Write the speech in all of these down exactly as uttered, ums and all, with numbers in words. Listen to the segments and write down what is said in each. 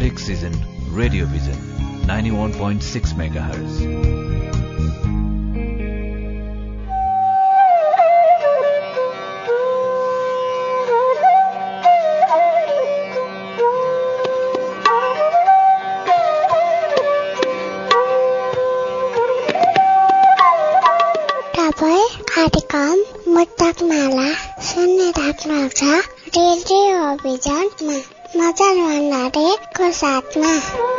हरेक season radio vision ninety one point six megahertz. कार्यक्रम मुक्तक माला सुन्ने राख्नुहुन्छ रेडियो भिजनमा मदन भण्डारीको साथमा।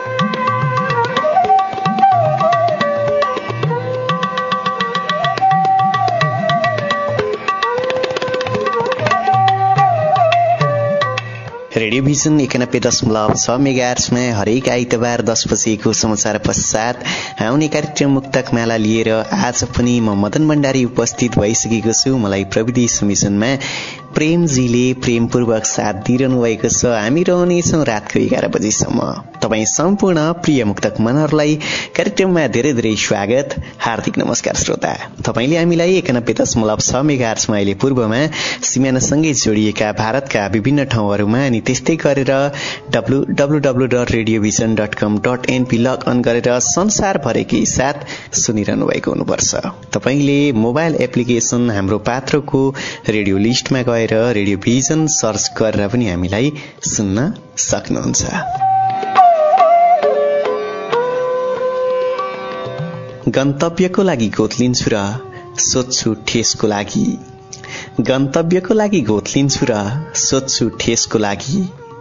रेडियो भिजन एकानब्बे दशमलव छ मेगाहर्ट्ज में हरेक आइतबार दस बजेको समाचार पश्चात आउने कार्यक्रम मुक्तक माला लिएर आज पनि म मदन भण्डारी उपस्थित भइसकेको छु। मलाई प्रविधि संयोजनमा प्रेमजीले प्रेमपूर्वक साथ दिइरहनु भएको छ। हामी रहनेछौँ रातको एघार बजेसम्म। तपाईँ सम्पूर्ण प्रिय मुक्तक मनहरूलाई कार्यक्रममा धेरै धेरै स्वागत, हार्दिक नमस्कार। श्रोता, तपाईँले हामीलाई एकानब्बे दशमलव छ मेगाहर्ट्जमा अहिले पूर्वमा सिमानासँगै जोडिएका भारतका विभिन्न ठाउँहरूमा अनि त्यस्तै गरेर W W W dot radio vision dot com dot NP log on गरेर संसारभरिकै साथ सुनिरहनु भएको हुनुपर्छ। तपाईँले मोबाइल एप्लिकेशन हाम्रो पात्रोको रेडियो लिस्टमा गएर रेडियो भिजन सर्च गरेर पनि हामीलाई सुन्न सक्नुहुन्छ। गन्तव्यको लागि गोठ लिन्छु र सोध्छु ठेसको लागि, गन्तव्यको लागि गोठ लिन्छु र सोध्छु ठेसको लागि,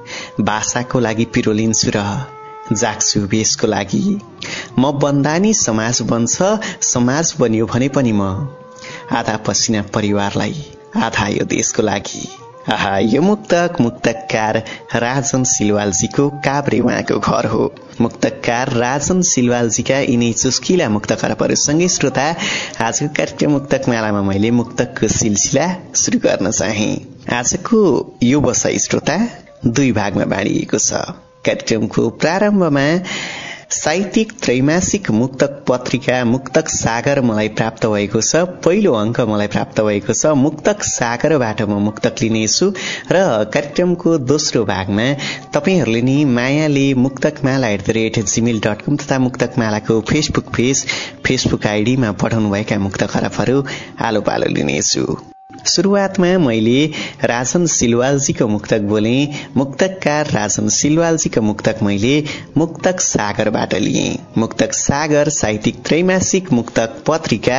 भाषाको लागि पिरो लिन्छु र जाग्छु बेसको लागि। म बन्दा नि समाज बन्छ, समाज बन्यो भने पनि म आधा पसिना परिवारलाई, आधा यो देशको लागि। आहा, यो मुक्तक मुक्तकार राजन सिलवालजीको काभ्रे उहाँको घर हो। मुक्तकार राजन सिलवालजीका यिनै चुस्किला मुक्त खरबहरूसँगै श्रोता आजको कार्यक्रम मुक्तक मालामा मैले मुक्तकको सिलसिला सुरु गर्न चाहे। आजको यो बसाई श्रोता दुई भागमा बाँडिएको छ। कार्यक्रमको प्रारम्भमा साहित्यिक त्रैमासिक मुक्तक पत्रिका मुक्तक सागर मलाई प्राप्त भएको छ। पहिलो अंक मलाई प्राप्त भएको छ। मुक्तक सागरबाट म मुक्तक लिनेछु र कार्यक्रमको दोस्रो भागमा तपाईहरूले नि मायाले Muktakmala at the rate Gmail dot com तथा मुक्तकमालाको फेसबुक पेज फेसबुक आइडीमा पठाउनुभएका मुक्त खराबहरू आलो पालो लिनेछु। शुरुआतमा मैले राजन सिलवालजीको मुक्तक बोले। मुक्तककार राजन सिलवालजीको मुक्तक मैले मुक्तक सागरबाट लिएँ। मुक्तक सागर साहित्यिक त्रैमासिक मुक्तक पत्रिका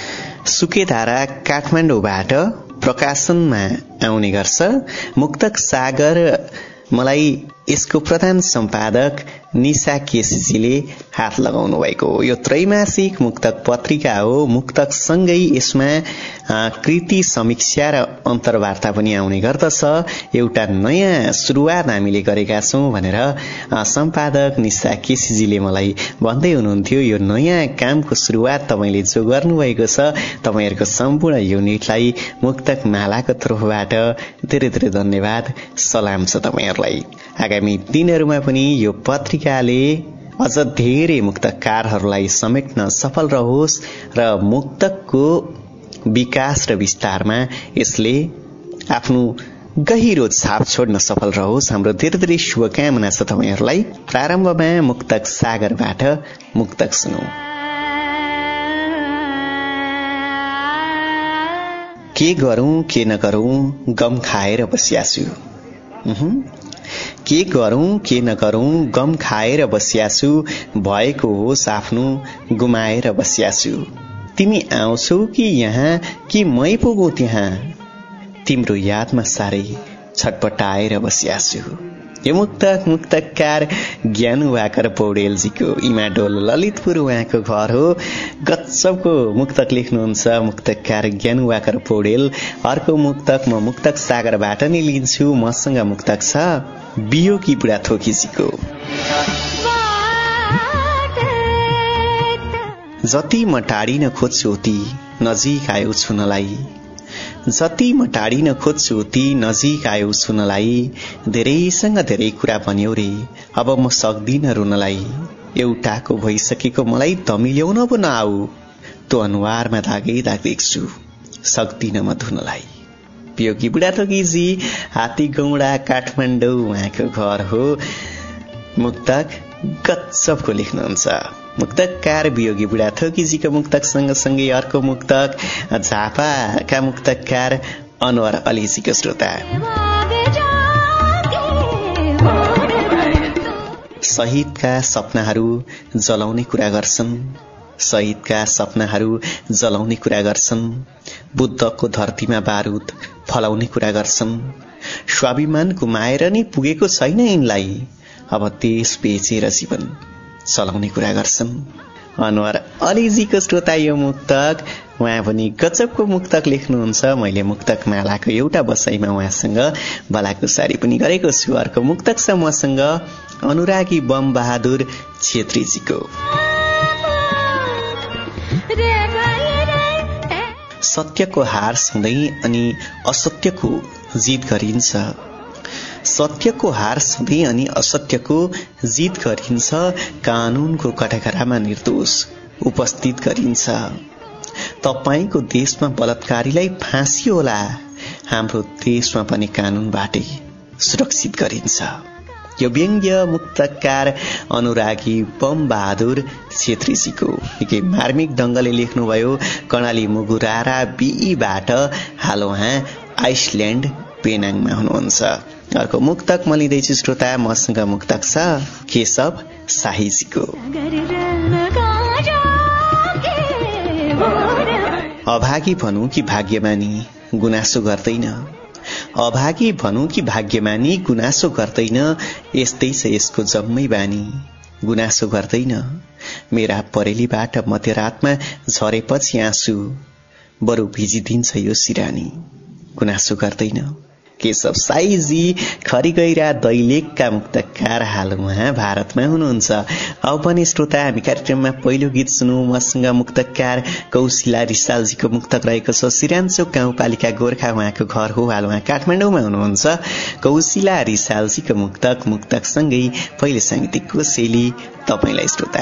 सुकेधारा काठमाडौँबाट प्रकाशनमा आउने गर्छ। मुक्तक सागर मलाई यसको प्रधान सम्पादक निशा केसीजीले हात लगाउनु भएको हो। यो त्रैमासिक मुक्तक पत्रिका हो। मुक्तक सँगै यसमा कृति समीक्षा र अन्तर्वार्ता पनि आउने गर्दछ। एउटा नयाँ सुरुवात हामीले गरेका छौं भनेर सम्पादक निशा केसीजीले मलाई भन्दै हुनुहुन्थ्यो। यो नयाँ कामको सुरुवात तपाईले जो गर्नुभएको छ तपाईहरुको सम्पूर्ण युनिटलाई मुक्तक मालाको तर्फबाट धेरै धेरै धन्यवाद, सलाम छ तपाईहरुलाई। आगामी दिनहरूमा पनि यो पत्रिकाले अझ धेरै मुक्तकारहरूलाई समेट्न सफल रहोस् र मुक्तकको विकास र विस्तारमा यसले आफ्नो गहिरो छाप छोड्न सफल रहोस्। हाम्रो धेरै धेरै शुभकामना छ तपाईहरुलाई। प्रारम्भमा मुक्तक सागरबाट मुक्तक सुनौ। के गरौं के नगरौं गम खाएर बसियाछु, के गरौं के नगरौं गम खाएर बसियाछु, भएको होस् आफ्नो गुमाएर बसियाछु। तिमी आउँछौ कि यहाँ कि मै पुगौ त्यहाँ, तिम्रो यादमा सारै छटपटाएर बसियाछु। यो मुक्तक मुक्तकार ज्ञानु वाकर पौडेलजीको इमाडोल ललितपुर उहाँको घर हो। गच्चबको मुक्तक लेख्नुहुन्छ मुक्तकार ज्ञानु वाकर पौडेल। अर्को मुक्तक म मुक्तक सागरबाट नै लिन्छु। मसँग मुक्तक छ बियोकी बुढा थोकीजीको। जति म टाढिन खोज्छु ती नजिक आयो छुनलाई, जति म टाढिन खोज्छु ती नजिक आयो छुनलाई, धेरैसँग धेरै कुरा भन्यौ रे अब म सक्दिन रुनलाई। एउटाको भइसकेको मलाई त मिल्याउन पो नआऊ, तो अनुहारमा दागै दाग देख्छु सक्दिन म धुनलाई। बियोकी बुढाथोकीजी हात्ती गौडा काठमाडौँ उहाँको घर हो। मुक्तक गजबको लेख्नुहुन्छ। मुक्तकार वियोगी बुढा थोकीजीको मुक्तक सँगसँगै अर्को मुक्तक झापाका मुक्तकार अनवर अलीजीको श्रोता। शहीदका सपनाहरू जलाउने कुरा गर्छन्, शहीदका सपनाहरू जलाउने कुरा गर्छन्, बुद्धको धरतीमा बारूद फलाउने कुरा गर्छन्, स्वाभिमान गुमाएर नि पुगेको छैन यिनलाई, अब देश बेचेर जीवन चलाउने कुरा गर्छन्। अनवर अलीजीको श्रोता यो मुक्तक। उहाँ पनि गजबको मुक्तक लेख्नुहुन्छ। मैले मुक्तक मालाको एउटा बसाइमा उहाँसँग भलाकुसारी पनि गरेको छु। अर्को मुक्तक छ मसँग अनुरागी बम बहादुर छेत्रीजीको। सत्यको हार सधैँ अनि असत्यको जित गरिन्छ, सत्यको हार सधैँ अनि असत्यको जित गरिन्छ, कानूनको कठघरामा निर्दोष उपस्थित गरिन्छ। तपाईको देशमा बलात्कारीलाई फाँसी होला, हाम्रो देशमा पनि कानूनबाटै सुरक्षित गरिन्छ। यो व्यङ्ग्य मुक्तकार अनुरागी बम बहादुर छेत्रीजीको निकै मार्मिक ढंगले लेख्नुभयो। कर्णाली मुगुरारा बीईबाट हाल उहाँ आइसल्याण्ड पेनाङमा हुनुहुन्छ। अर्को मुक्तक म लिँदैछु श्रोता। मसँग मुक्तक छ केशव शाहीजीको। अभागी भनौं कि भाग्यमानी गुनासो गर्दैन, अभागी भनौं कि भाग्यमानी गुनासो गर्दैन, यस्तै छ यसको जम्मै बानी गुनासो गर्दैन। मेरा परेलीबाट मध्यरातमा झरेपछि आँसु बरु भिजिदिन्छ यो सिरानी गुनासो गर्दैन। केशव साईजी खरिगैरा दैलेखका मुक्तकार हाल उहाँ भारतमा हुनुहुन्छ। अब पनि श्रोता हामी कार्यक्रममा पहिलो गीत सुनौं। मसँग मुक्तकार कौशिला रिसालजीको मुक्तक रहेको छ। सिरानचोक गाउँपालिका गोर्खा उहाँको घर हो, हाल उहाँ काठमाडौँमा हुनुहुन्छ। कौशिला रिसालजीको मुक्तक मुक्तकसँगै पहिले साङ्गीतिक कोसेली तपाईलाई श्रोता।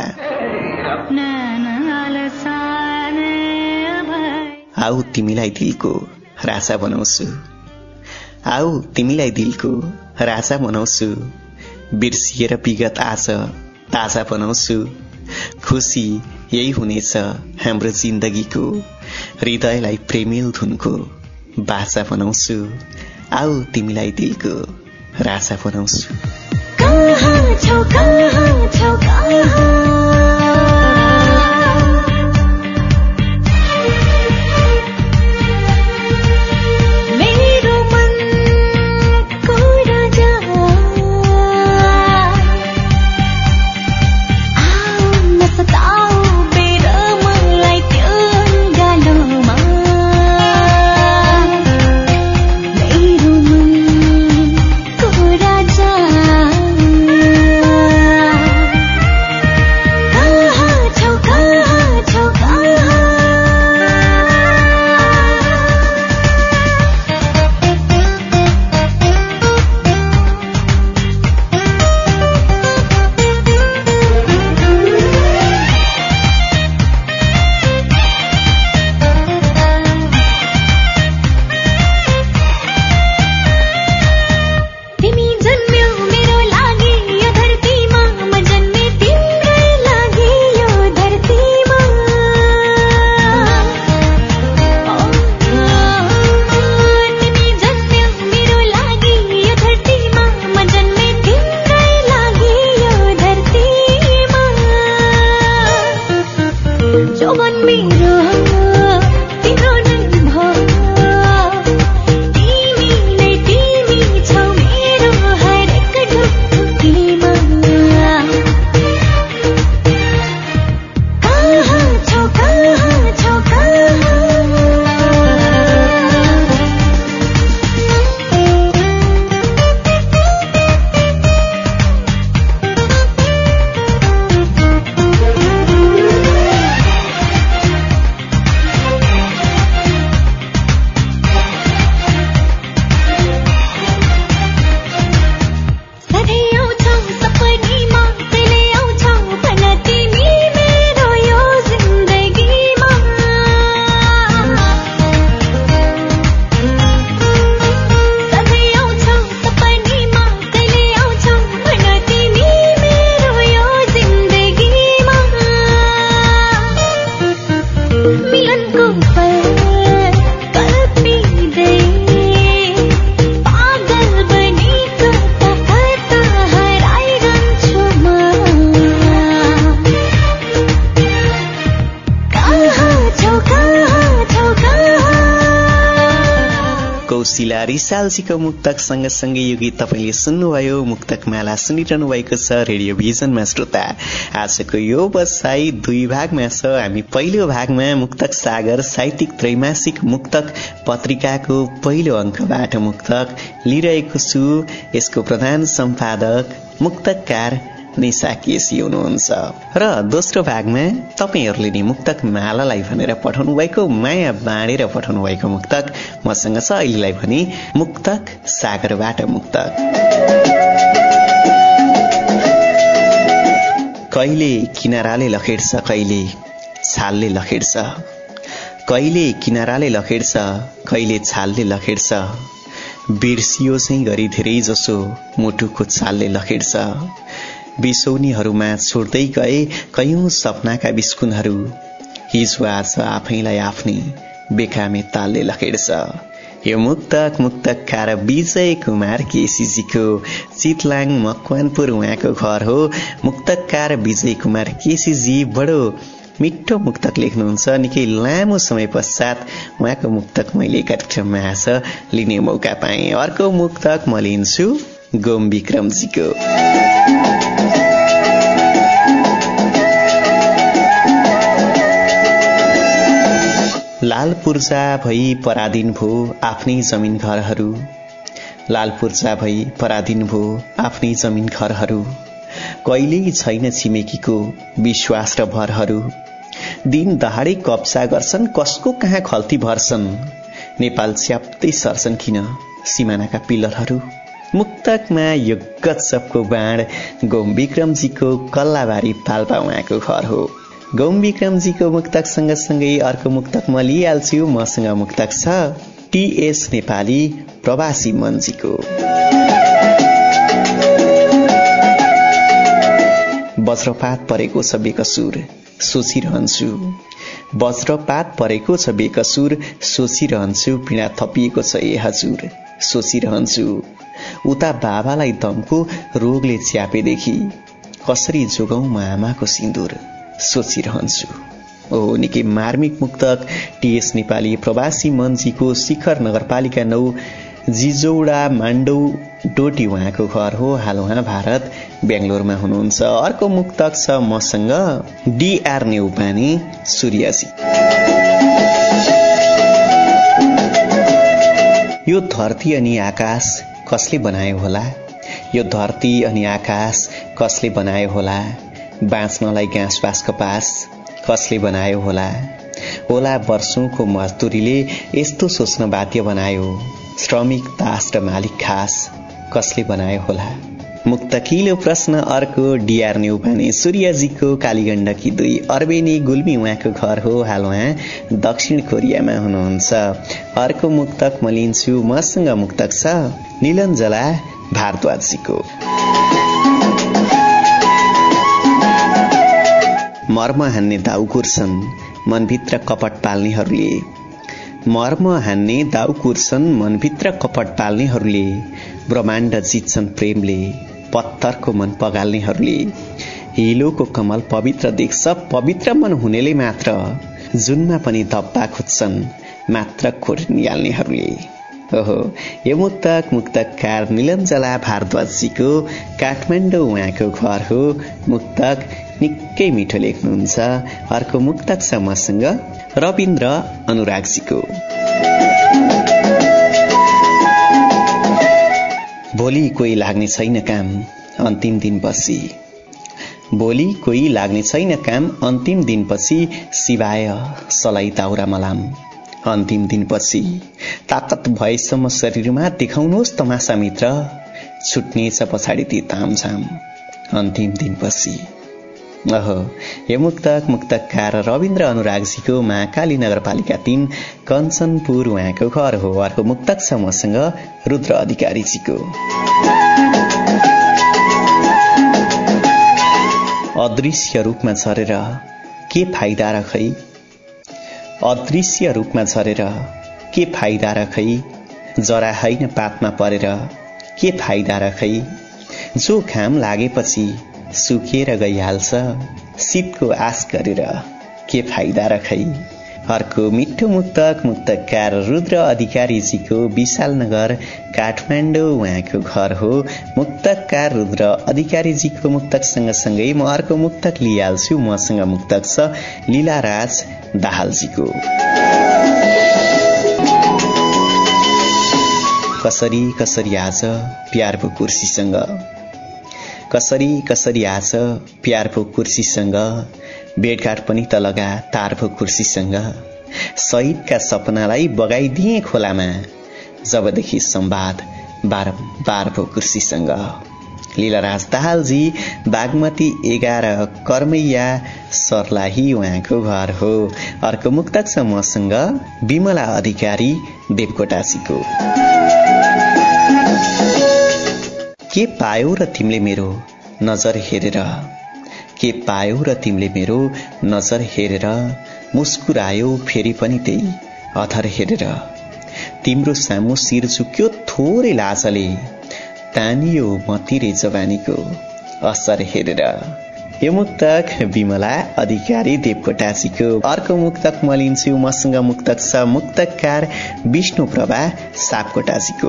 आऊ तिमीलाई दिलको राजा बनाउँछु, आऊ तिमीलाई दिलको राजा बनाउँछु, बिर्सिएर विगत आज ताजा बनाउँछु, खुशी यही हुनेछ हाम्रो जिन्दगीको, हृदयलाई प्रेमिल धुनको बाजा बनाउँछु, आऊ तिमीलाई दिलको राजा बनाउँछु। कहाँ छौ कहाँ छौ कहाँ पहिला रिसालजीको मुक्तक सँगसँगै यो गीत तपाईँले सुन्नुभयो। मुक्तक माला सुनिरहनु भएको छ रेडियो भिजनमा श्रोता। आजको यो बसाई दुई भागमा छ। हामी पहिलो भागमा मुक्तक सागर साहित्यिक त्रैमासिक मुक्तक पत्रिकाको पहिलो अङ्कबाट मुक्तक लिइरहेको छु। यसको प्रधान सम्पादक मुक्तकार निशा केसी हुनुहुन्छ र दोस्रो भागमा तपाईहरूले नि मुक्तक मालालाई भनेर पठाउनु भएको, माया बाँडेर पठाउनु भएको मुक्तक मसँग छ। अहिलेलाई भने मुक्तक सागरबाट मुक्तक। कहिले किनाराले लखेड्छ, कहिले छालले लखेड्छ, कहिले किनाराले लखेड्छ, कहिले छालले लखेड्छ, बिर्सियो चाहिँ गरी धेरै जसो मुटुको छालले लखेड्छ, बिसौनीहरूमा छोड्दै गए कयौं सपनाका बिस्कुनहरू, हिजो आज आफैलाई आफ्नै बेकामे तालले लखेड्छ। यो मुक्तक मुक्तकार विजय कुमार केसीजीको चितलाङ मकवानपुर उहाँको घर हो। मुक्तकार विजय कुमार केसीजी बडो मिठो मुक्तक लेख्नुहुन्छ। निकै लामो समय पश्चात उहाँको मुक्तक मैले कार्यक्रममा आज लिने मौका पाएँ। अर्को मुक्तक म लिन्छु गोम विक्रमजीको। लाल पूर्जा भई पराधीन भो आफ्नै जमिन घरहरू, लाल पूर्जा भई पराधीन भो आफ्नै जमिन घरहरू, कहिल्यै छैन छिमेकीको विश्वास र भरहरू, दिन दहाडै कब्जा गर्छन् कसको कहाँ खल्ती भर्छन्, नेपाल च्याप्दै सर्छन् किन सिमानाका पिलरहरू। मुक्तकमा यो गजबको बाण गोम विक्रमजीको कल्लाबारी पाल्पा उहाँको घर हो। गोम विक्रमजीको मुक्तक सँगसँगै अर्को मुक्तक म लिइहाल्छु। मसँग मुक्तक छ टीएस नेपाली प्रवासी मनजीको। वज्रपात परेको छ बेकसुर सोचिरहन्छु, वज्रपात परेको छ बेकसुर सोचिरहन्छु, पीडा थपिएको छ ए हजुर सोचिरहन्छु, उता बाबालाई दमको रोगले च्यापेदेखि कसरी जोगाउँ म आमाको सिन्दुर सोचिरहन्छु। ओ निकै मार्मिक मुक्तक टीएस नेपाली प्रवासी मनजीको शिखर नगरपालिका नौ जिजौडा माण्डौ डोटी उहाँको घर हो। हाल उहाँ भारत बेंगलोरमा हुनुहुन्छ। अर्को मुक्तक छ मसँग डीआर नेउपाने सूर्यजी। यो धरती अनि आकाश कसले बनायो होला, यो धरती अनि आकाश कसले बनायो होला, बाँच्नलाई घाँस बास कपास कसले बनायो होला, होला वर्षौंको मजदुरीले यस्तो सोच्न बाध्य बनायो, श्रमिक दास र मालिक खास कसले बनायो होला। मुक्तकिलो प्रश्न अर्को डीआर नेउपाने सूर्यजीको कालीगण्डकी दुई अर्बेनी गुल्मी उहाँको घर हो। हाल उहाँ दक्षिण कोरियामा हुनुहुन्छ। अर्को मुक्तक म लिन्छु। मसँग मुक्तक छ निलञ्जला भारद्वाजजीको। मर्म हान्ने दाउ कुर्छन् मनभित्र कपट पाल्नेहरूले, मर्म हान्ने दाउ कुर्छन् मनभित्र कपट पाल्नेहरूले, ब्रह्माण्ड जित्छन् प्रेमले पत्थरको मन पगाल्नेहरूले, हिलोको कमल पवित्र देख्छ पवित्र मन हुनेले मात्र, जुनमा पनि धब्बा खोज्छन् मात्र खोर निहाल्नेहरूले। ओहो यो मुक्तक मुक्तकार निलञ्जला भारद्वाजजीको काठमाडौँ उहाँको घर हो। मुक्तक निकै मिठो लेख्नुहुन्छ। अर्को मुक्तक छ मसँग रविन्द्र अनुरागजीको। भोलि कोही लाग्ने छैन काम अन्तिम दिनपछि, भोलि कोही लाग्ने छैन काम अन्तिम दिनपछि, सिवाय सलाई दाउरा मलाम अन्तिम दिनपछि, ताकत भएसम्म शरीरमा देखाउनुहोस् तमासा मित्र, छुट्नेछ पछाडि ती तामझाम अन्तिम दिनपछि। अहो यो मुक्तक मुक्तकार रविन्द्र अनुरागजीको महाकाली नगरपालिका तीन कञ्चनपुर उहाँको घर हो। अर्को मुक्तक छ मसँग रुद्र अधिकारीजीको। अदृश्य रूपमा झरेर के फाइदा र खै, अदृश्य रूपमा झरेर के फाइदा र खै, जरा होइन पातमा परेर के फाइदा र खै, जो घाम लागेपछि सुकेर गइहाल्छ शीतको आश गरेर के फाइदा र खै, अर्को मिठो मुक्तक मुक्तकार रुद्र अधिकारीजीको विशालनगर काठमाडौँ उहाँको घर हो। मुक्तकार रुद्र अधिकारीजीको मुक्तक सँगसँगै म अर्को मुक्तक लिइहाल्छु। मसँग मुक्तक छ लीलाराज दाहालजीको। कसरी कसरी आज प्यारको कुर्सीसँग, कसरी कसरी आज प्यारको कुर्सीसँग, भेटघाट पनि त लगा तारको कुर्सीसँग, शहीदका सपनालाई बगाइदिए खोलामा, जबदेखि संवाद बारम्बारको कुर्सीसँग। लीलाराज दाहालजी बागमती एघार कर्मैया सर्लाही उहाँको घर हो। अर्को मुक्तक छ मसँग विमला अधिकारी देवकोटासीको। के पायो र तिमीले मेरो नजर हेरेर, के पायो र तिमीले मेरो नजर हेरेर, मुस्कुरायो फेरि पनि त्यही अधर हेरेर, तिम्रो सामु शिर झुक्यो थोरै लाजले, तानियो मतिरे जवानीको असर हेरेर। यो मुक्तक विमला अधिकारी देवकोटासीको। अर्को मुक्तक म लिन्छु। मसँग मुक्तक छ मुक्तकार विष्णु प्रभा सापकोटासीको।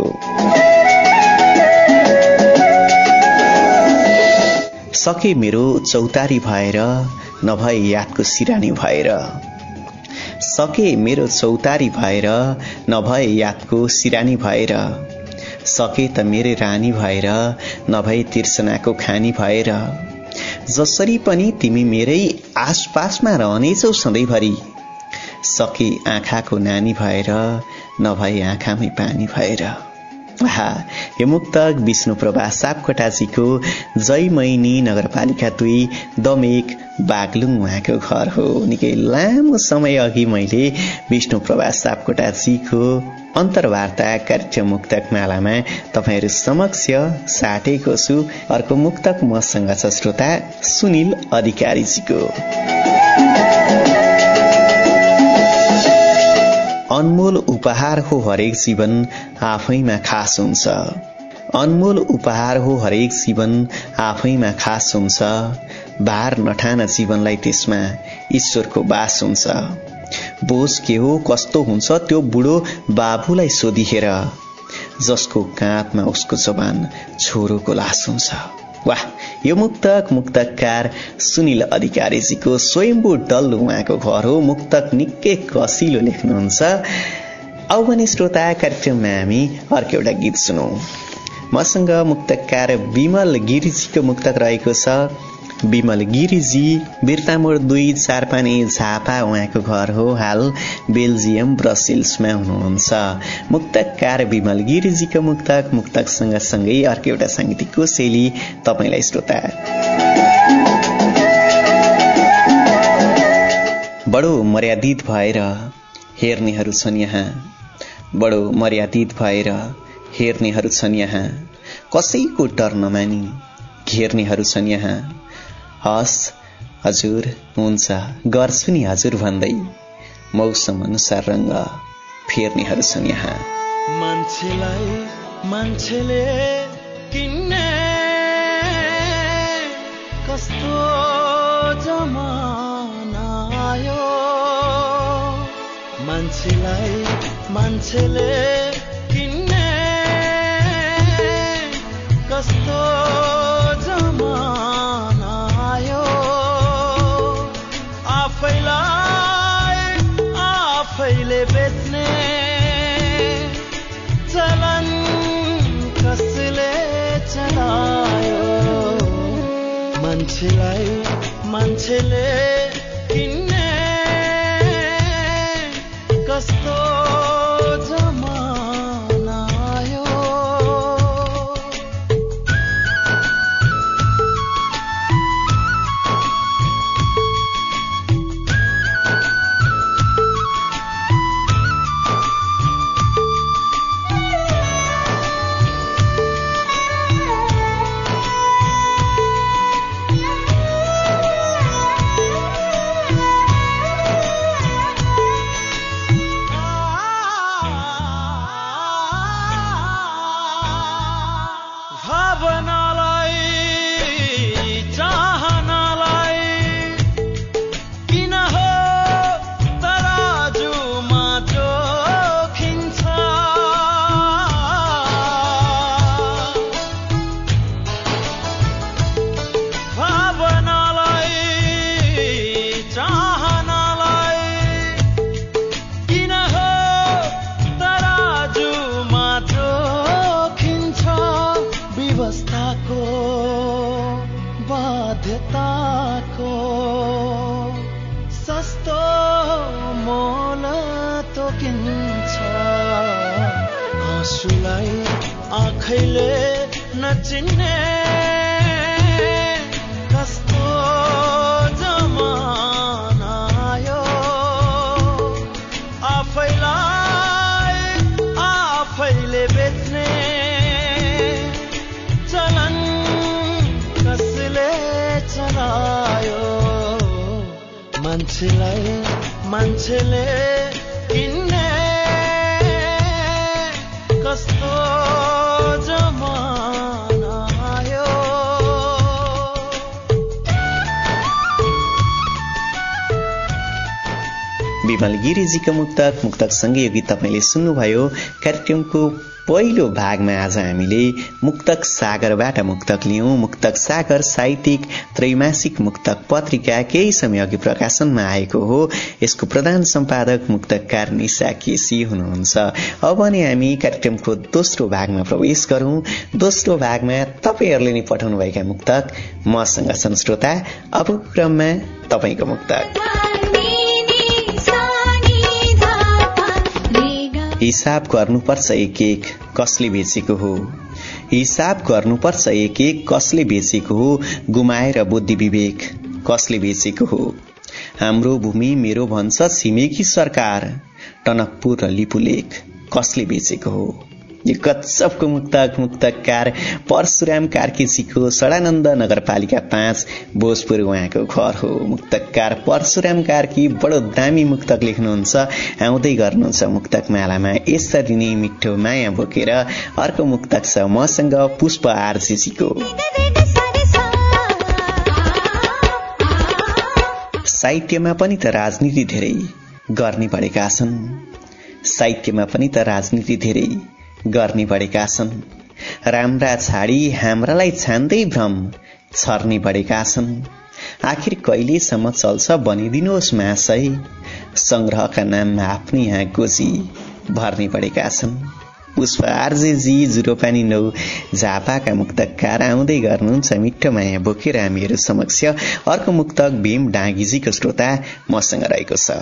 सके मेरो चौतारी भएर, नभए यादको सिरानी भएर, सके मेरो चौतारी भएर, नभए यादको सिरानी भएर, सके त मेरे रानी भएर, नभए तिर्सनाको खानी भएर, जसरी पनि तिमी मेरै आसपासमा रहनेछौ सधैँभरि, सके आँखाको नानी भएर, नभए आँखामै पानी भएर। आहा, यो मुक्तक विष्णु प्रभा सापकोटाजीको जयमैनी नगरपालिका दुई दमेक बागलुङ उहाँको घर हो। निकै लामो समय अघि मैले विष्णु प्रभा सापकोटाजीको अन्तर्वार्ता कार्यक्रम मुक्तक मालामा तपाईहरू समक्ष साटेको छु। अर्को मुक्तक मसँग छ श्रोता सुनिल अधिकारीजीको। अनमोल उपहार हो हरेक जीवन आफैमा खास हुन्छ, अनमोल उपहार हो हरेक जीवन आफैमा खास हुन्छ, भार नठान जीवनलाई त्यसमा ईश्वरको बास हुन्छ, बोझ के हो कस्तो हुन्छ त्यो बुढो बाबुलाई सोधिहेर, जसको काँधमा उसको जवान छोरोको लास हुन्छ। वाह, यो मुक्तक मुक्तकार सुनिल अधिकारीजीको स्वयम्भू डल उहाँको घर हो। मुक्तक निकै कसिलो लेख्नुहुन्छ। औ भने श्रोता कार्यक्रममा हामी अर्को एउटा गीत सुनौं। मसँग मुक्तकार विमल गिरीजीको मुक्तक रहेको छ। विमल गिरीजी बिर्तामोड दुई चारपाने झापा उहाँको घर हो। हाल बेल्जियम ब्रसेल्समा हुनुहुन्छ। मुक्तकार विमल गिरीजीको मुक्तक मुक्तक सँगसँगै अर्को एउटा साङ्गीतिक कोसेली तपाईलाई श्रोता। बडो मर्यादित भएर हेर्नेहरू छन् यहाँ, बडो मर्यादित भएर हेर्नेहरू छन् यहाँ, कसैको डर नमानी घेर्नेहरू छन् यहाँ, हस् हजुर हुन्छ गर्छु नि हजुर भन्दै मौसम अनुसार रंग फेर्नेहरू छन् यहाँ। मान्छेलाई मान्छेले किन्ने कस्तो जमाना आयो, मान्छेलाई मान्छेले किन्ने कस्तो जमाना आयो, आफैलाई आफैले बेच्ने चलन कसले चलायो, मान्छेलाई मान्छेले किन्ने कस्तो जमाना आयो। बाध्यताको सस्तो मोल तोकिन्छ आँसुलाई आँखैले नचिन्ने कस्तो जमाना आयो आफैलाई आफैले बेच्ने चलन कसले चलायो मान्छेलाई मान्छेले किन्ने कस्तो जमाना आयो। विमल गिरिजीको मुक्तक मुक्तक सँगै यो गीत तपाईँले सुन्नुभयो। कार्यक्रमको पहिलो भागमा आज हामीले मुक्तक सागरबाट मुक्तक लियौं। मुक्तक सागर साहित्यिक त्रैमासिक मुक्तक पत्रिका केही समय अघि प्रकाशनमा आएको हो। यसको प्रधान सम्पादक मुक्तकार निशा केसी हुनुहुन्छ। अब भने हामी कार्यक्रमको दोस्रो भागमा प्रवेश गरौं। दोस्रो भागमा तपाईहरूले नै पठाउनुभएका मुक्तक मसँग छन् श्रोता। अब क्रममा तपाईको मुक्तक। हिसाब गर्नुपर्छ एक एक कसले बेचेको हो, हिसाब गर्नुपर्छ एक एक कसले बेचेको हो, गुमाएर बुद्धि विवेक कसले बेचेको हो। हाम्रो भूमि मेरो भन्छ छिमेकी सरकार, टनकपुर र लिपुलेक कसले बेचेको हो। यो गजबको मुक्तक मुक्तकार परशुराम कार्कीजीको सडानन्द नगरपालिका पाँच भोजपुर उहाँको घर हो। मुक्तकार परशुराम कार्की बडो दामी मुक्तक लेख्नुहुन्छ। आउँदै गर्नुहुन्छ मुक्तक मालामा यसरी नै मिठो माया बोकेर। अर्को मुक्तक छ मसँग पुष्प आरसीजीको। साहित्यमा पनि त राजनीति धेरै गर्ने पढेका छन्, साहित्यमा पनि त राजनीति धेरै गर्ने बढेका छन्। राम्रा छाडी हाम्रालाई छान्दै भ्रम छर्ने बढेका छन्। आखिर कहिलेसम्म चल्छ बनिदिनुहोस् महाशय, संग्रहका नाममा आफ्नै यहाँ गोजी भर्ने बढेका छन्। पुष्प आरजेजी जुरोपानी नौ झापाका मुक्तकार आउँदै गर्नुहुन्छ मिठो माया बोकेर हामीहरू समक्ष। अर्को मुक्तक भीम डाँगीजीको श्रोता मसँग रहेको छ।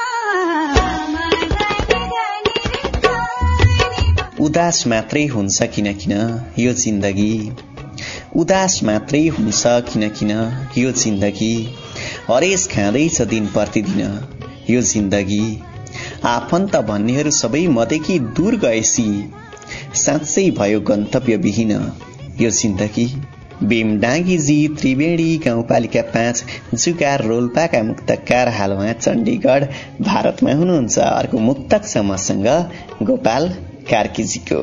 उदास मात्रै हुन्छ किन किन यो जिन्दगी, उदास मात्रै हुन्छ किन किन यो जिन्दगी, हरेस खाँदैछ दिन प्रतिदिन यो जिन्दगी। आफन्त भन्नेहरू सबै मदेखि दूर गएसी साँच्चै भयो गन्तव्य विहीन यो जिन्दगी। भीम डाँगीजी त्रिवेणी गाउँपालिका पाँच जुगार रोल्पाका मुक्तकार हाल उहाँ चण्डीगढ भारतमा हुनुहुन्छ। अर्को मुक्तक छ मसँग गोपाल कार्कीजीको।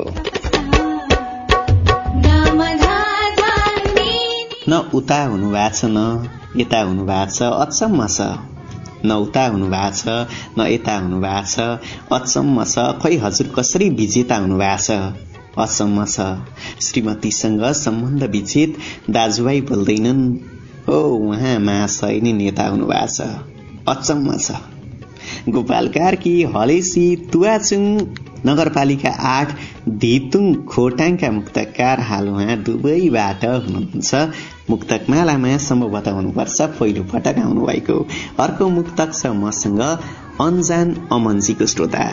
न उता हुनु भएको छ न यता हुनु भएको छ अचम्म छ, न उता हुनु भएको छ न यता हुनु भएको छ अचम्म छ। खै हजुर कसरी विजेता हुनु भएको छ अचम्म छ। श्रीमतीसँग सम्बन्ध विच्छेद दाजुभाइ बोल्दैनन्, हो उहाँ महाशय नै नेता हुनु भएको छ अचम्म छ। गोपाल कार्की हलेसी तुवाचुङ नगरपालिका आठ धितुङ खोटाङका मुक्तकार हाल उहाँ दुबईबाट हुनुहुन्छ। मुक्तक मालामा सम्भवतः हुनुपर्छ पहिलो पटक आउनु भएको। अर्को मुक्तक छ मसँग अन्जान अमनजीको श्रोता।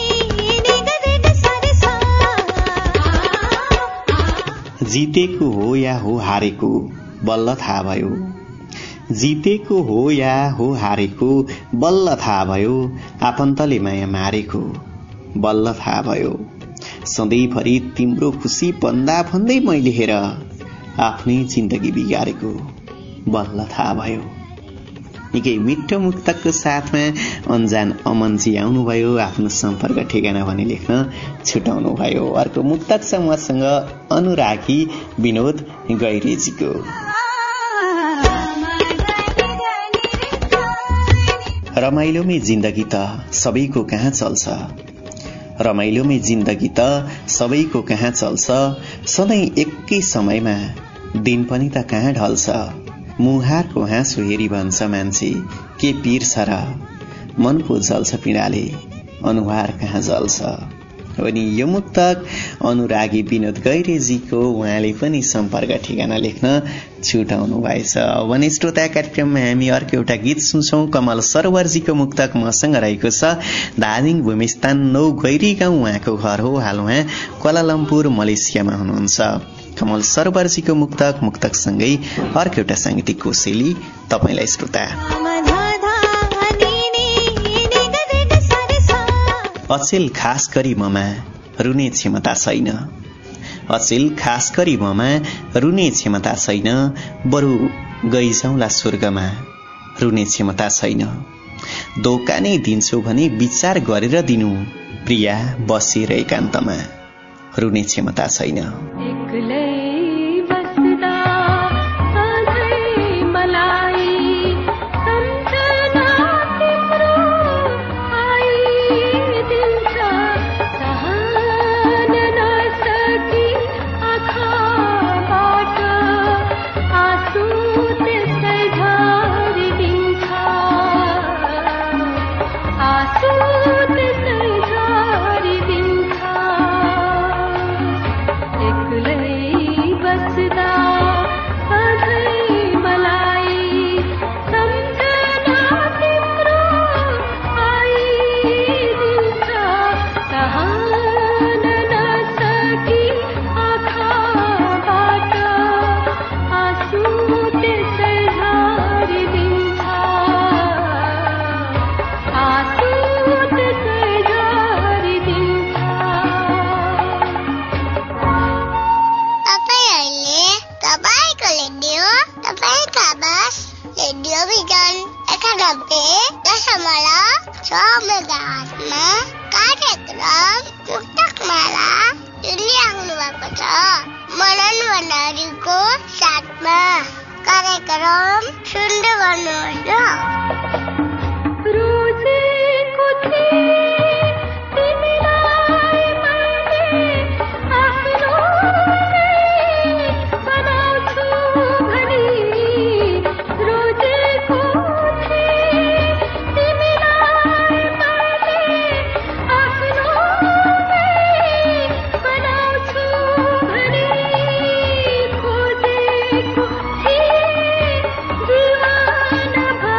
जितेको हो या हो हारेको बल्ल थाहा भयो, जितेको हो या हो हारेको बल्ल थाहा भयो। आफन्तले माया मारेको बल्ल थाहा भयो। सधैँभरि तिम्रो खुसी भन्दा भन्दै मैले हेर आफ्नै जिन्दगी बिगारेको बल्ल थाहा भयो। निकै मिठो मुक्तकको साथमा अन्जान अमनजी आउनुभयो। आफ्नो सम्पर्क ठेगाना भने लेख्न छुटाउनु भयो। अर्को मुक्तक छ मसँग अनुरागी विनोद गैरेजीको। रमाइलोमै जिन्दगी त सबैको कहाँ चल्छ, रमाइलोमै जिन्दगी त सबैको कहाँ चल्छ। सधैँ एकै समयमा दिन पनि त कहाँ ढल्छ। मुहारको हाँसो हेरी भन्छ मान्छे के पीर छ र, मन पो जल्छ पीडाले अनुहार कहाँ जल्छ। अनि यो मुक्तक अनुरागी विनोद गैरेजीको, उहाँले पनि सम्पर्क ठेगाना लेख्न छुटाउनु भएछ। भने श्रोता कार्यक्रममा हामी अर्को एउटा गीत सुन्छौं। कमल सरोवरजीको मुक्तक मसँग रहेको छ। धादिङ भूमिस्थान नौ गैरी गाउँ उहाँको घर हो। हाल उहाँ क्वालालम्पुर मलेसियामा हुनुहुन्छ। कमल सरोवरजीको मुक्तक मुक्तकसँगै अर्को एउटा साङ्गीतिक कोसेली तपाईलाई श्रोता। अचेल खास गरी ममा रुने क्षमता छैन, अचेल खास गरी ममा रुने क्षमता छैन, बरु गइजाउँला स्वर्गमा रुने क्षमता छैन। धोका नै दिन्छु भने विचार गरेर दिनु, प्रिया बसेर एकान्तमा रुने क्षमता छैन। Bye.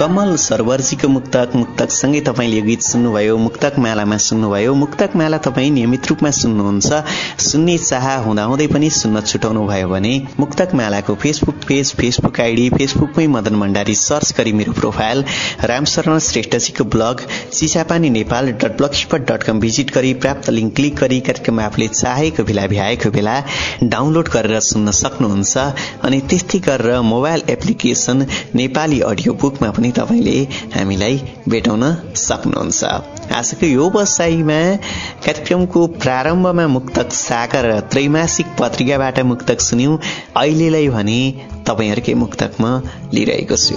कमल सरवरजीको मुक्तक मुक्तक सँगै तपाईले गीत सुन्नुभयो। मुक्तक मालामा सुन्नुभयो। मुक्तक माला तपाईँ नियमित रूपमा सुन्नुहुन्छ। सुन्ने चाह हुँदाहुँदै पनि सुन्न छुटाउनु भयो भने मुक्तक मालाको फेसबुक पेज, फेसबुक आइडी, फेसबुकमै मदन भण्डारी सर्च गरी मेरो प्रोफाइल, रामशरण श्रेष्ठजीको blog Chisapani Nepal dot blogspot dot com visit गरी प्राप्त लिङ्क क्लिक गरी कार्यक्रम आफूले चाहेको बेला भ्याएको बेला डाउनलोड गरेर सुन्न सक्नुहुन्छ। अनि त्यस्तै गरेर मोबाइल एप्लिकेसन नेपाली अडियो बुकमा पनि तपाईले हामीलाई भेटाउन सक्नुहुन्छ। आजको यो बसाइमा कार्यक्रमको प्रारम्भमा मुक्तक सागर त्रैमासिक पत्रिकाबाट मुक्तक सुन्यौं। अहिलेलाई भने तपाईहरुकै मुक्तक म लिइरहेको छु।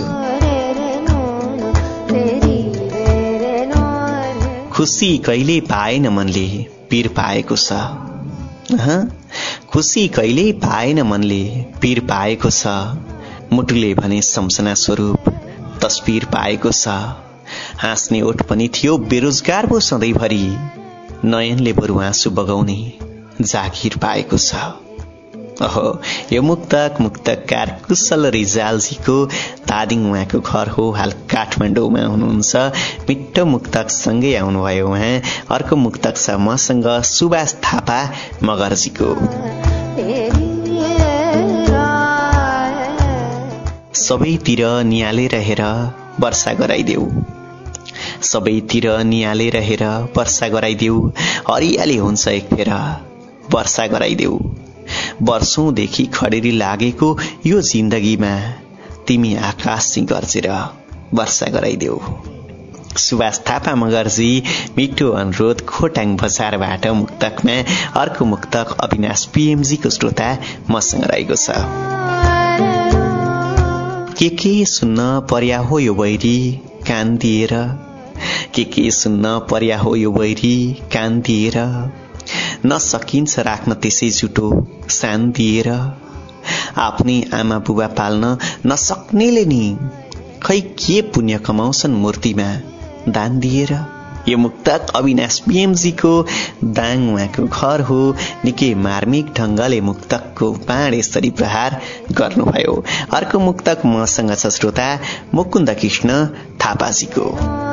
खुशी कहिले पाएन मनले पीर पाएको छ। अह खुशी कहिले पाएन मनले पीर पाएको छ। मुटुले भने सम्सना स्वरूप तस्बिर पाएको छ। हाँस्ने ओठ पनि थियो बेरोजगार भो सधैँभरि, नयनले बरु आँसु बगाउने जागिर पाएको छ। अहो यो मुक्तक मुक्तकार कुशल रिजालजीको तादिङ उहाँको घर हो। हाल काठमाडौँमा हुनुहुन्छ। मिठो मुक्तक सँगै आउनुभयो उहाँ। अर्को मुक्तक छ मसँग सुभाष थापा मगर्जीको। सबैतिर नियाले रहेर वर्षा गराइदेऊ, सबैतिर नियाले रहेर वर्षा गराइदेऊ, हरियाली हुन्छ एक फेर वर्षा गराइदेऊ। वर्षौंदेखि खडेरी लागेको यो जिन्दगीमा तिमी आकाशसित गर्जेर वर्षा गराइदेऊ। सुभाष थापा मगर्जी मिठो अनुरोध खोटाङ बजारबाट मुक्तकमा। अर्को मुक्तक अविनाश पीएमजीको श्रोता मसँग रहेको छ। के के सुन्न पर्या हो यो बैरी कान दिएर, के के सुन्न पर्या हो यो बैरी कान दिएर, नसकिन्छ राख्न त्यसै जुटो सान दिएर। आफ्नै आमा बुबा पाल्न नसक्नेले नि खै के पुण्य कमाउँछन् मूर्तिमा दान दिएर। यो मुक्तक अविनाश पीएमजीको दाङ उहाँको घर हो। निकै मार्मिक ढंगले मुक्तकको बाण यसरी प्रहार गर्नुभयो। अर्को मुक्तक मसँग छ श्रोता मुकुन्द कृष्ण थापाजीको।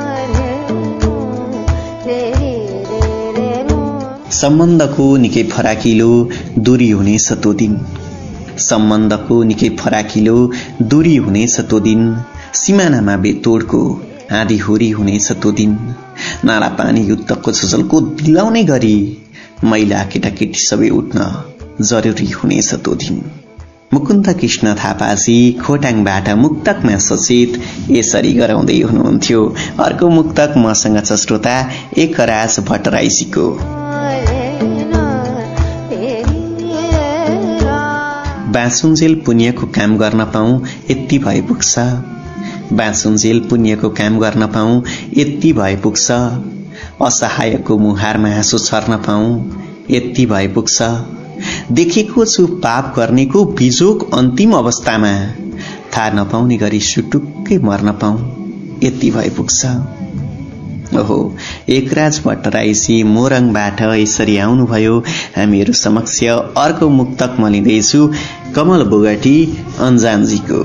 सम्बन्धको निकै फराकिलो दूरी हुनेछ त्यो दिन, सम्बन्धको निकै फराकिलो दूरी हुनेछ त्यो दिन, सिमानामा बेतोडको आँधी हुरी हुनेछ त्यो दिन। नाला पानी युद्धको छलको दिलाउने गरी महिला केटाकेटी सबै उठ्न जरुरी हुनेछ त्यो दिन। मुकुन्द कृष्ण थापाजी खोटाङबाट मुक्तकमा सचेत यसरी गराउँदै हुनुहुन्थ्यो। अर्को मुक्तक मसँग छ श्रोता एकराज भट्टराईजीको। बाँचुन्जेल पुण्यको काम गर्न पाऊँ यति भए पुग्छ, बाँचुन्जेल पुण्यको काम गर्न पाऊँ यति भए पुग्छ। असहायको मुहारमा हाँसो छर्न पाऊँ यति भए पुग्छ। देखेको छु पाप गर्नेको बिजोग अन्तिम अवस्थामा, थाहा नपाउने गरी सुटुक्कै मर्न पाऊँ यति भए पुग्छ। ओहो एकराज भट्टराईजी मोरङबाट यसरी आउनुभयो हामीहरू समक्ष। अर्को मुक्तक म लिँदैछु कमल बोगटी अन्जानजीको।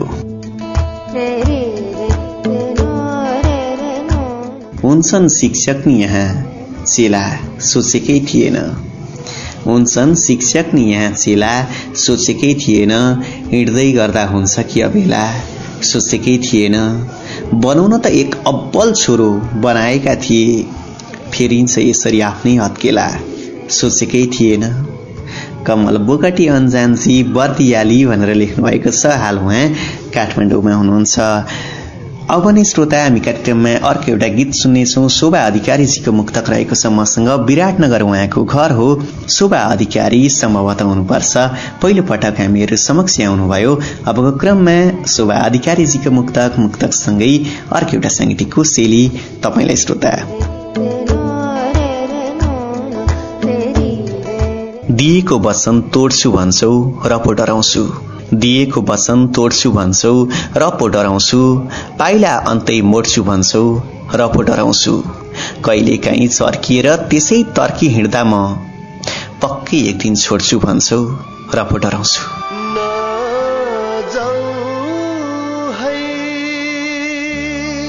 हुन्छन् शिक्षक नि यहाँ चेला सोचेकै थिएन, हुन्छन् शिक्षक नि यहाँ चेला सोचेकै थिएन। हिँड्दै गर्दा हुन्छ कि अबेला सोचेकै थिएन। बनाउन त एक अब्बल छोरो बनाएका थिए, फेरिन्छ यसरी आफ्नै हत्केला सोचेकै थिएन। कमल बोगटी अन्जानजी बर्दियाली भनेर लेख्नु भएको छ। हाल उहाँ काठमाडौँमा हुनुहुन्छ। अब भने श्रोता हामी कार्यक्रममा अर्को एउटा गीत सुन्नेछौँ। शोभा अधिकारीजीको मुक्तक रहेको छ मसँग। विराटनगर उहाँको घर हो। शोभा अधिकारी सम्भवतः हुनुपर्छ पहिलो पटक हामीहरू समक्ष आउनुभयो। अबको क्रममा शोभा अधिकारीजीको मुक्तक मुक्तक सँगै अर्को एउटा साङ्गीतिक कोसेली तपाईलाई श्रोता। दिएको वचन तोड्छु भन्छौ र पो डराउँछु, दिएको वचन तोड्छु भन्छौ र पो डराउँछु। पाइला अन्तै मोड्छु भन्छौ र पो डराउँछु। कहिले काहीँ चर्किएर त्यसै तर्की हिँड्दा म पक्कै एक दिन छोड्छु भन्छौ र पो डराउँछु। नजाऊ है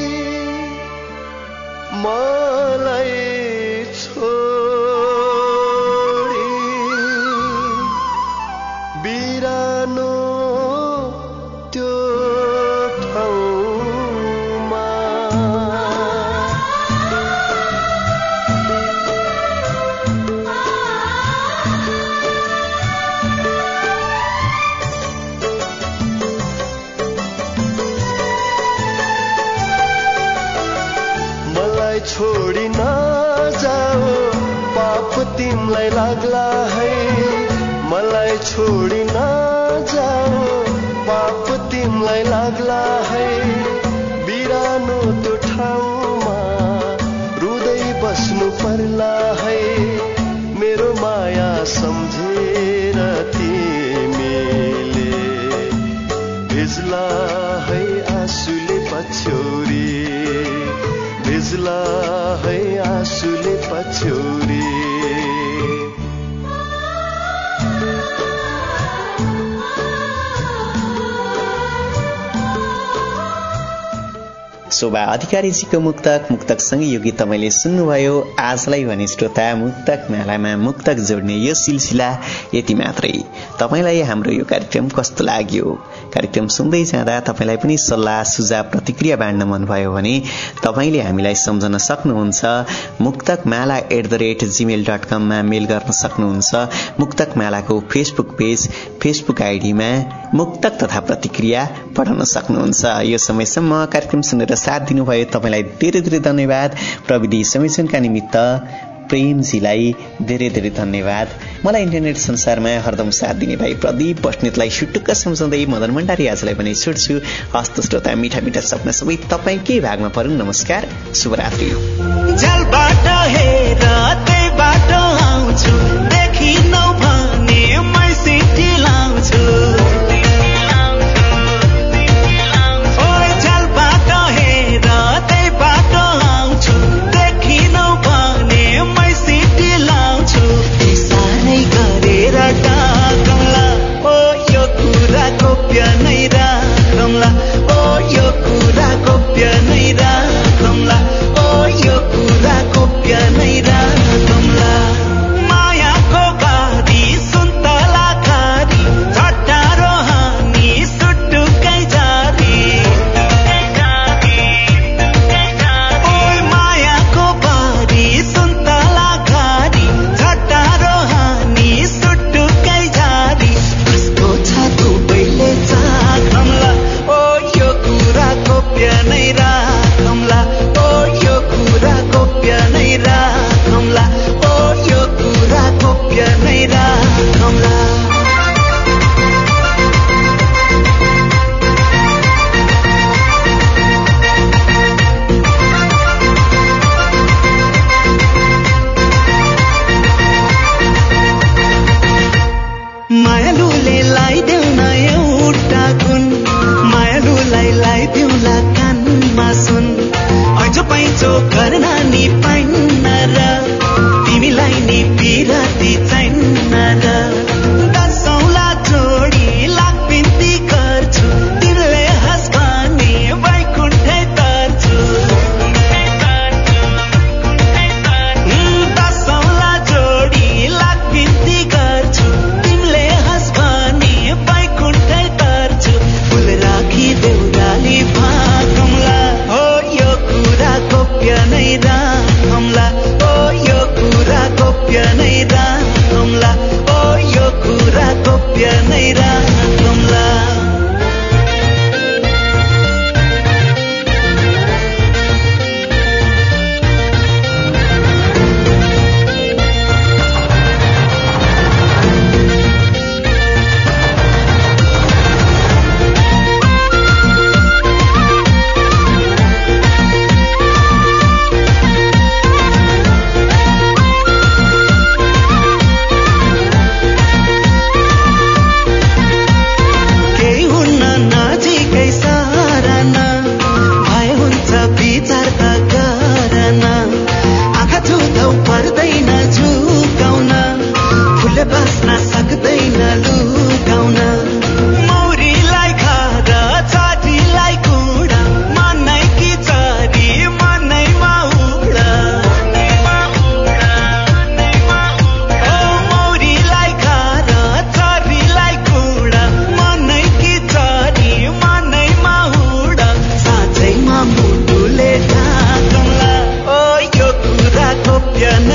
तिमीलाई लाग्ला है मलाई छोडी नजाऊ पाप तिमीलाई लाग्ला है बिरानो त्यो ठाउँमा रुँदै बस्नु पर्ला है मेरो माया सम्झेर तिमीले भिज्ला है आँसुले पछ्यौरी भिज्ला है आँसुले पछ्यौरी शोभा अधिकारीजीको मुक्तक मुक्तकसँगै यो गीत तपाईँले सुन्नुभयो। आजलाई भने श्रोता मुक्तक मेलामा मुक्तक जोड्ने यो सिलसिला यति मात्रै। तपाईँलाई हाम्रो यो कार्यक्रम कस्तो लाग्यो? कार्यक्रम सुन्दै जाँदा तपाईँलाई पनि सल्लाह सुझाव प्रतिक्रिया बाँड्न मन भयो भने तपाईँले हामीलाई सम्झन सक्नुहुन्छ। Muktak Mala at the rate Gmail dot कममा मेल गर्न सक्नुहुन्छ। मुक्तक मालाको फेसबुक पेज फेसबुक आइडीमा मुक्तक तथा प्रतिक्रिया पठाउन सक्नुहुन्छ। यो समयसम्म कार्यक्रम सुनेर साथ दिनुभयो तपाईँलाई धेरै धेरै धन्यवाद। प्रविधि संयोजनका निमित्त प्रेमजीलाई धेरै धेरै धन्यवाद। मलाई इन्टरनेट संसारमा हरदम साथ दिने भाइ प्रदीप बस्नेतलाई सुटुक्क सम्झाउँदै मदन भण्डारी आजलाई पनि छुट्छु। हस्त श्रोता मिठा मिठा सपना सबै तपाईँकै भागमा परुन्। नमस्कार, शुभरात्रि। जलबाट हेर त्यही बाटो आउँछु देखिनौ भने मै सिटी लाउँछु मायाको बारी सुन्तला खारी झट्टारो हानी सुटुकै जारी ओइ मायाको बारी सुन्तला खारी झट्टारो हानी सुटुकै जारी कसको छ दुबैले चाखम्ला ओ यो कुरा गोप्य नै राखम्ला ओ यो कुरा गोप्य नै राखम्ला ओ यो कुरा गोप्य नै राखम्ला मायालुले लाइदेऊ न एउटा गुण मायालुलाई लाइदेऊला कानमा सुन ऐचो पैचो गर्न नि पाइन्न र तिमीलाई नि बिराती चाहिन्न र दसौँला जोडी लाख बिन्ती गर्छु तिमीले हँस भने वैकुण्ठै तर्छु दसौँला जोडी लाख बिन्ती गर्छु तिमीले हँस भने वैकुण्ठै तर्छु फुल राखी देउराली भागम्ला हो यो कुरा गोप्य नै राखम्ला ओ यो कुरा गोप्य नै राखम्ला ओ यो कुरा गोप्य नै राखम्ला बस्न सक्दैन लुकाउन मौरीलाई खाएर छातीलाई कुडा मनै कि चरी मनैमा उडा ओ मौरीलाई खाएर छातीलाई कुडा मनै कि चरी मनैमा उडा साँच्चैमा मुटुले ढाकम्ला ओ यो कुरा गोप्य